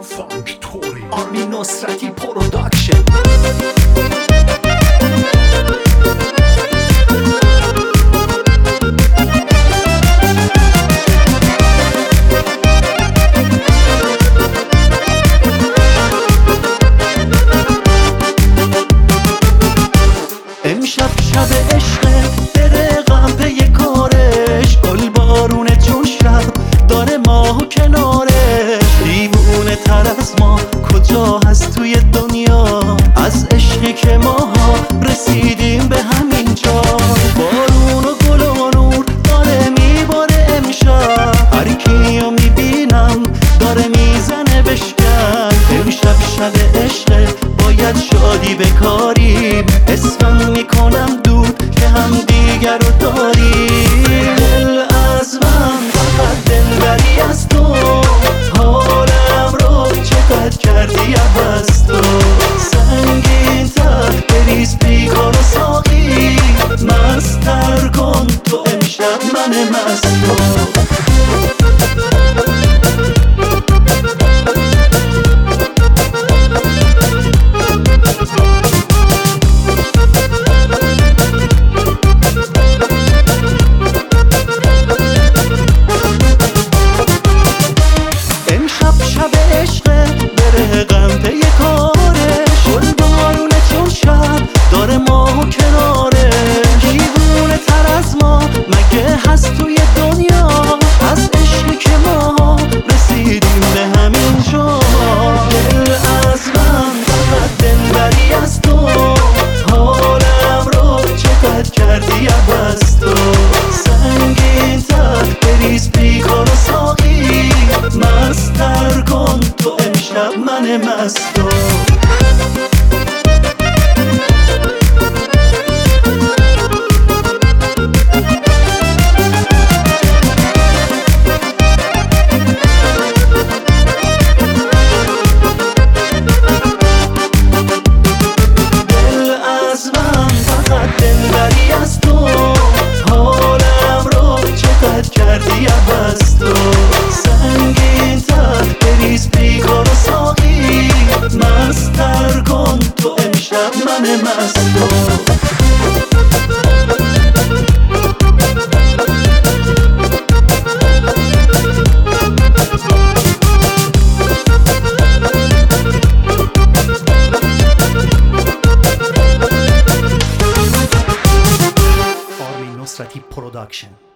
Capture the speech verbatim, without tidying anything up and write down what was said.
فانکتوری آرمین نصرتی پروداکشن. امشب شب عشقه برقم پی کارش، گل بارونه چون شب داره ماه و کنارش. دیوونه تر از ما کجا هست توی دنیا، از عشقی که ماها رسیدیم به همین جا. بارون و گل و نور داره میباره امشب، هر کیو میبینم داره میزنه بشکن. امشب شب عشقه باید شادی بکاریم، اسمم میکنم دود که هم دیگر رو داریم. دل از من فقط دلبری از تو، حالم رو چقدر کردی عوض تو. سنگین تر بریز پیکار و ساقی، مستر کن تو امشب من مست رو. هست توی دنیا از عشقی که ما رسیدیم به همین جا. دل از من فقط دلبری از تو، حالم رو چقدر کردی عوض تو. سنگین تر بریز پیکار و ساقی، مستر کن تو امشب من مست رو. کردی عوض تو. سنگین تر بریز پیکار و ساقی، مستر کن تو امشب من مست رو. آرمین نصرتی پروداکشن.